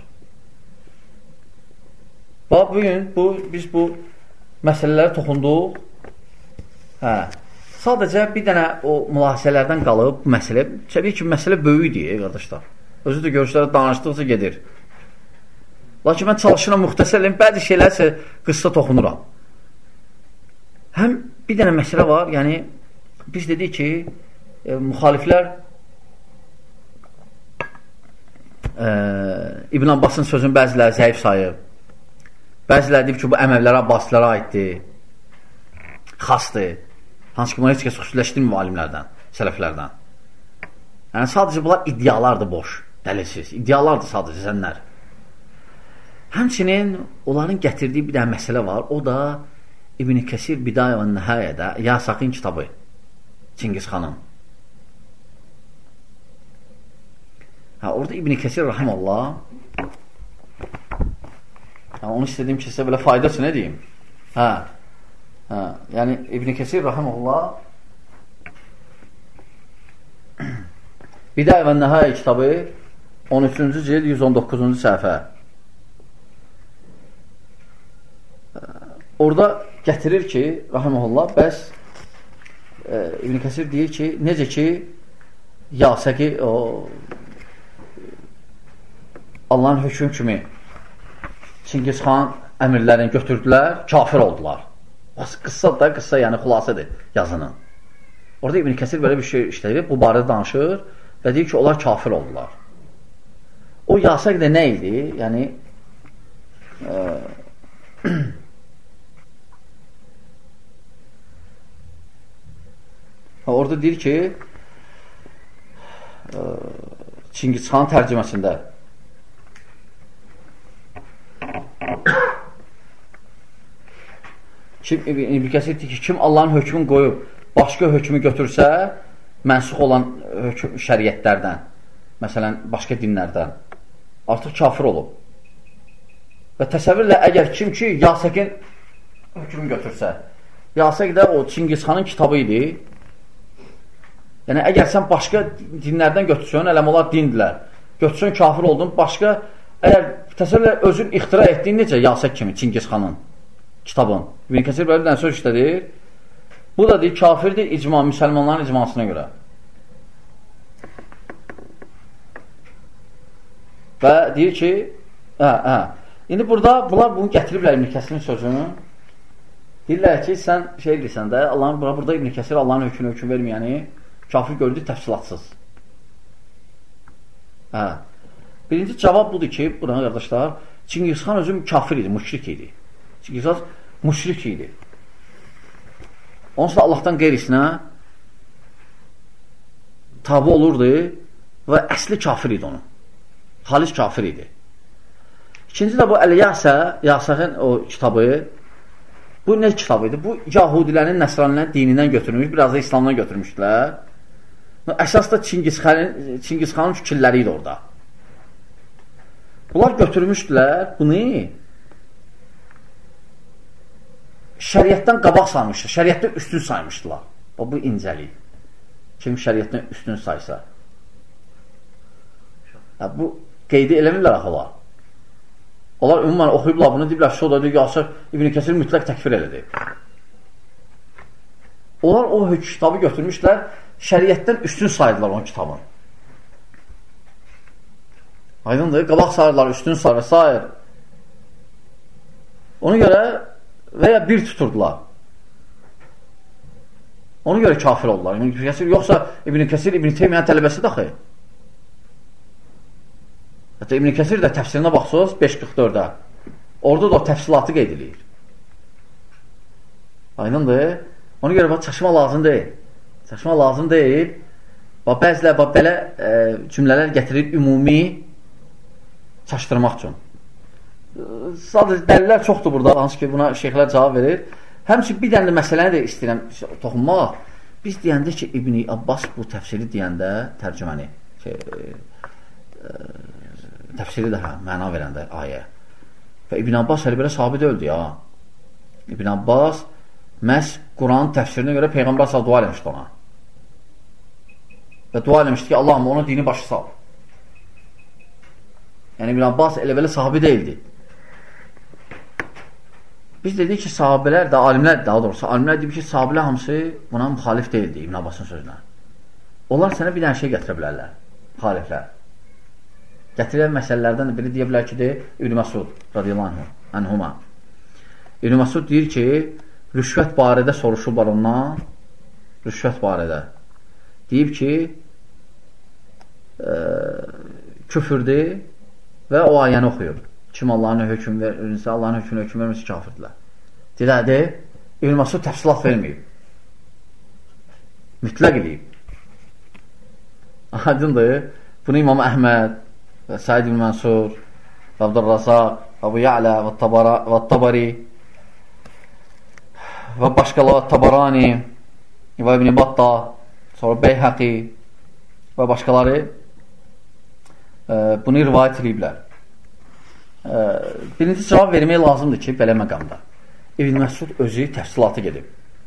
Bax, bugün bu, biz bu məsələləri toxunduq. Hə, sadəcə bir dənə o mülahizələrdən qalıb bu məsələ, təbii ki, məsələ böyükdür, qardaşlar. Özü də görüşlərə danışdıqca gedir. Lakin mən çalışıram müxtəsərliyim, bəzi şeylərsə qıssa toxunuram. Həm bir dənə məsələ var, yəni biz dedik ki, e, müxaliflər e, İbn Abbasın sözünü bəziləri zəif sayıb, bəziləri deyib ki, bu Əməvlərə, Abbasilərə aiddir, xasdır. Hansı ki, bunu heç kəs xüsusiləşdirmir alimlərdən, sələflərdən. Yəni, sadəcə bunlar iddialardır boş, dəlilsiz. İddialardır sadəcə zənlər. Həmçinin onların gətirdiyi bir dənə məsələ var. O da İbn Kəsir Bidayə və Nəhayədə Yasaqin kitabı. Çingiz xanın. Hə, orada İbn Kəsir Rahiməllah, hə, onu istədiyim ki, sizə belə faydası nə deyim? Hə, hə, yəni İbn Kəsir Rahiməllah Bidayə və Nəhayyə kitabı on üçüncü cild yüz on doqquzuncu səhifə. Orada gətirir ki, rahiməhullah, bəs e, İbn Kəsir deyir ki, necə ki Yasəqi o Allahın hökmü kimi Çingiz xan əmirlərini götürdülər, kafir oldular. Qıssa da, qıssa yəni xülasədir yazının. Orada İbn Kəsir belə bir şey işləyir, bu barədə danışır və deyir ki, onlar kafir oldular. O Yasəq də nə idi? Yəni e, orada deyir ki Çingiz xan tərcüməsində kim, İbn Kəsir deyir ki, kim Allahın hökmünü qoyub başqa hökmü götürsə mənsux olan hökm, şəriətlərdən, məsələn, başqa dinlərdən artıq kafir olub. Və təsəvvürlə əgər kim ki Yasəqin hökmünü götürsə, Yasəq də o Çingiz xanın kitabı idi. Yəni, əgər sən başqa dinlərdən götürsün, eləm onlar dindilər, götürsün, kafir oldun, başqa, əgər təsəvvürlə özün ixtira etdiyin necə Yasəq kimi Çingiz xanın kitabın. İbn Kəsir belə bir dənə söz işlədir. Bu da deyir, kafirdir icma, müsəlmanların icmasına görə. Və deyir ki, hə, hə, indi burada bunlar bunu gətiriblər İbn Kəsirin sözünü. Deyirlər ki, sən şey deyirsən də, Allahın, burada İbn Kəsir Allahın hökmünü hökm verməyəni kafir gördü təfsilatsız. Hə. Birinci cavab budur ki, buna qardaşlar, Çingiz xan özü kafir idi, müşrik idi. Çingiz xan müşrik idi. Onsuz da Allahdan qeyrisinə tabi olurdu və əsli kafir idi onun. Halis kafir idi. İkinci də bu Əl-Yəsə, Yəsəxin o kitabı. Bu nə kitabı idi? Bu Yahudilərin, Nəsranilərin dinindən götürmüş, biraz da İslamdan götürmüşdülər. Əsas da Çingizxanın, Çingizxanın fikirləri idi orada. Bunlar götürmüşdülər bunu şəriətdən qabaq saymışlar, şəriətdən üstün saymışdılar. O, bu incəlik. Kim şəriətdən üstün saysa. Ya, bu qeydi eləmirlər axı olar. Onlar ümumən oxuyublar bunu, deyiblər, şoda deyir, Yasir İbn Kəsir mütləq təkfir elədi. Onlar o kitabı götürmüşlər, şəriətdən üstün saydılar o kitabın. Aydındır, qabaq sayırlar, üstün sayır, sayır. Ona görə və ya bir tuturdular. Ona görə kafir oldular. İbn Kəsir, yoxsa İbn Kəsir İbn Teymiyyənin tələbəsi daxı. Hətta İbn Kəsir də təfsirinə baxsınız beş qırx dördə. Orada da o təfsilatı qeyd edir. Aydındır. Ona görə bax, çaşma lazım deyil. Çaşma lazım deyil. Bax, bəzilər bax, belə e, cümlələr gətirir ümumi çaşdırmaq üçün. Sadəcə dəlillər çoxdur burada, hansı ki buna şeyxlər cavab verir. Həmçin bir dənə məsələni də istəyirəm toxunmaq. Biz deyəndə ki, İbn Abbas bu təfsiri deyəndə tərcüməni şey, e, e, təfsiri də hə, məna verəndə ayə. Və İbn Abbas hələ belə sahabi deyildi ya. İbn Abbas məhz Quranın təfsirinə görə Peyğəmbər sağ dua eləmişdi ona. Və dua eləmişdi ki, Allahım onun dini başı sal. Yəni İbn Abbas elə belə sahabi deyildi. Biz dedik ki, sahabələr də, alimlər daha doğrusu, alimlər deyib ki, sahabələr hamısı buna müxalif deyildi İbn Abbasın sözünə. Onlar sənə bir dənə şey gətirə bilərlər, müxaliflər. Gətirən məsələlərdən biri deyə bilər ki, deyir, İbn Məsud radiyallahu anhuma. İbn Məsud deyir ki, rüşvət barədə soruşurlar ondan, rüşvət barədə. Deyib ki, e, küfürdür və o ayəni oxuyur. Kim Allahın hökm verirsə, Allahın hökmünə hökm vermirsə kafirdirlər. Deyir, İbn Məsud təfsilat verməyib. Mütləq edib. Aydındır. Bunu İmam Əhməd və Said ibn Mənsur və Abdurrazaq, Əbu Ya'la və Tabari və başqaları Tabarani və İbn Batta, sonra Beyhaqi və başqaları e, bunu rivayət ediblər. E, birinci cavab vermək lazımdır ki, belə məqamda İbn Məsud özü təfsilatı gedib.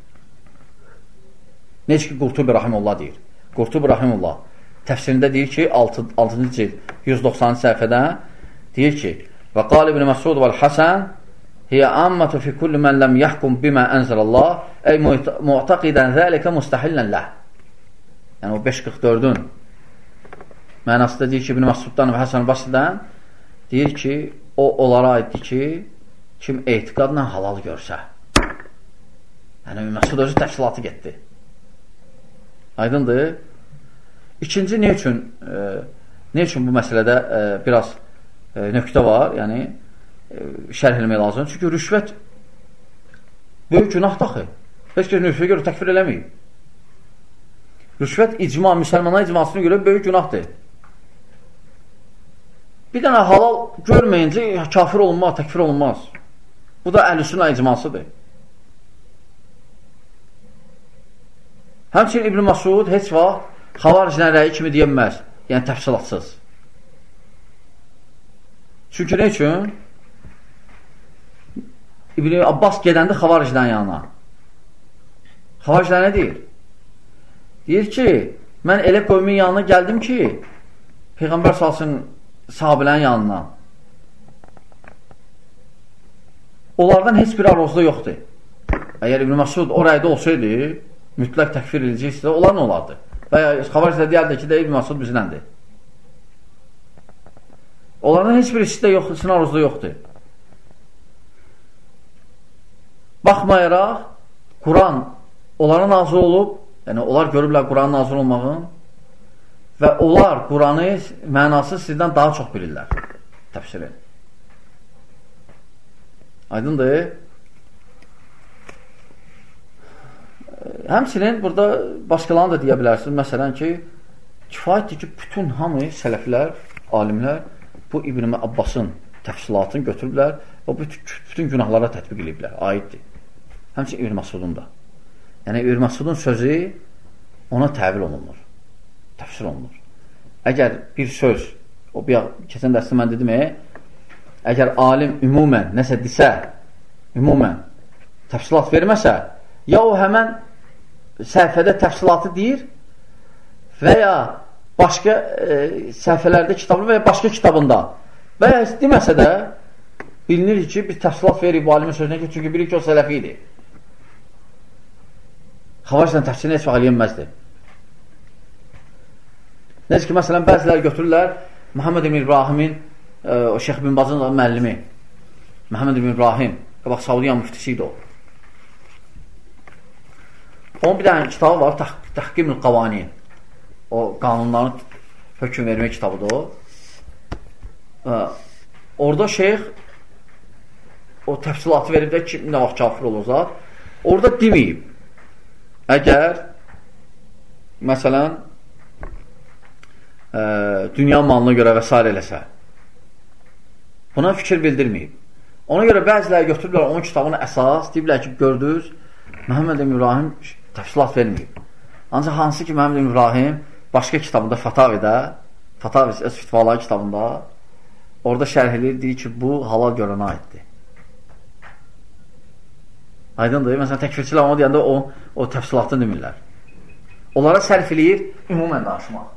Necə ki, Qurtubi Rahimullah deyir. Qurtubi Rahimullah təfsirində deyir ki, altıncı cild yüz doxsanıncı səhifədə deyir ki, və qal İbn Məsud vəl-Həsən hiyə ammatu fi kulli mən ləm yəhkum bimə ənzəlallah ey mu'taqidən zəlikə mustahillən ləh. Yəni o beş qırx dördün mənasında deyir ki, İbn Məsuddan və Həsən Basridən deyir ki, o onlara aiddir ki, kim etiqadla halal görsə. Yəni İbn Məsud özü təfsilatı getdi. Aydındır. İkinci, ne üçün, e, ne üçün bu məsələdə e, biraz e, nöqtə var, yəni e, şərh eləmək lazım. Çünki rüşvət böyük günah daxı. Heç kəs rüşvətə görə təkfir eləməyib. Rüşvət icma, müsəlmanlar icmasına görə böyük günahdır. Bir dənə halal görməyincə kafir olunmaz, təkfir olunmaz. Bu da əhl-i-sünnə icmasıdır. Həmçinin İbn Məsud heç vaxt xavariclərin rəyi kimi deyilməz, yəni təfsilatsız. Çünki nə üçün? İbn Abbas gedəndə xavariclərin yanına. Xavariclər nə deyir? Deyir ki, mən elə qövmin yanına gəldim ki, Peyğəmbər salsın sahabilərin yanına. Onlardan heç bir arozda yoxdur. Əgər İbn Məsud o rəydə olsaydı, mütləq təkfir edəcəksə, onlar nə olardı? Və ya xavariclər deyərdi ki, də İbn Məsud bizləndir. Onlardan heç bir işdə yoxdur, sizin aruzda yoxdur. Baxmayaraq, Quran onlara nazil olub, yəni onlar görüblər Quranın nazil olmağın və onlar Quranı mənası sizdən daha çox bilirlər. Təfsiri. Aydındır. Həmçinin burada başqalarını da deyə bilərsiniz. Məsələn ki, kifayətdir ki, bütün hamı sələflər, alimlər bu İbn Abbasın təfsilatını götürüblər və bütün, bütün günahlara tətbiq ediblər, aiddir. Həmçinin İbn Məsudun da. Yəni, İbn Məsudun sözü ona təvil olunur, təfsir olunur. Əgər bir söz, o bir keçən dərsdə mən dedim, e, əgər alim ümumən nəsə desə, ümumən təfsilat verməsə, ya o həmən səhifədə təfsilatı deyir və ya başqa e, səhifələrdə kitabında və ya başqa kitabında və ya deməsə də bilinir ki, bir təfsilat verib bu alimin sözünə ki, çünki bilir ki, o sələfi idi. Xavariclə təfsirini heç vaxt eləyənməzdir. Necə ki, məsələn, bəziləri götürürlər Muhammed ibn İbrahimin, e, o Şeyx bin Bazın müəllimi Muhammed ibn İbrahim, bax, Saudiya müftisi idi o. Onun bir dənə kitabı var, Təh Təhqimül Qavani. O, qanunların hökm vermək kitabıdır o. E, orada şeyx o təfsilatı verib də ki, nə vaxt kafir olur zat. Orada deməyib. Əgər, məsələn, ə, dünya malına görə və s. eləsə, buna fikir bildirməyib. Ona görə bəziləri götürürlər onun kitabını əsas, deyiblər ki, gördünüz, Məhəmməd ibn İbrahim təfsilat verməyib. Ancaq hansı ki, Məhəmməd ibn İbrahim başqa kitabında, Fatavidə, Fatavi öz fitvaları kitabında, orada şərh edir, deyir ki, bu halal görənə aiddir. Aydındır, məsələn, təkfirçilər ona deyəndə o, o təfsilatını demirlər. Onlara sərf eləyir ümumən danışmaq.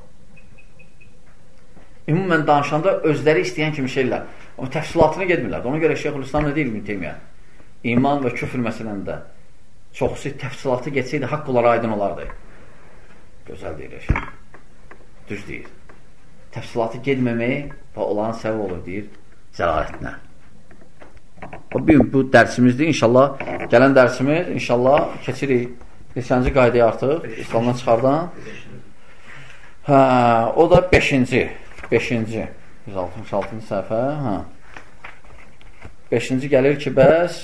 Ümumən danışanda özləri istəyən kimi şeylər. O təfsilatını gedmirlər. Ona görə Şeyxülislam nə deyir İbn Teymiyyə? İman və küfür məsələndə çoxsu təfsilatı geçsəydi, haqq olaraq aydın olardı. Gözəl deyir. Düz deyir. Təfsilatı gedməmək və olan səbəb olur, deyir, zəlalətinə. Bu, bu dərsimizdir. İnşallah, gələn dərsimiz, inşallah, keçirik neçənci qaydaya artıq, İslamdan çıxardan. Hə, o da beşinci. beşinci. yüz altmış altıncı səhifə. Hə. beşinci gəlir ki, bəs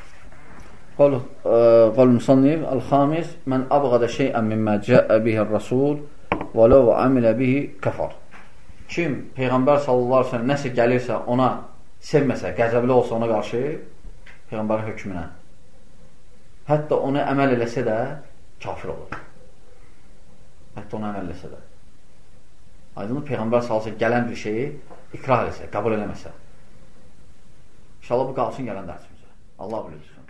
qal musannif el-xamis mən abğada şeyən mimmə cəə bihir rasul və ləv amilə bihi kəfar. Kim Peyğəmbər sallallahu aleyhi ve sellem nəsə gəlirsə ona sevməsə, qəzəbli olsa ona qarşı Peyğəmbərin hökmünə, hətta onu əməl eləsə də kafir olur. Hətta onu əməl eləsə də. Aydın, Peyğəmbər salsa gələn bir şeyi ikrah eləsə, qəbul eləməsə. İnşallah bu qalsın gələn dərsimizə. Allah bilir.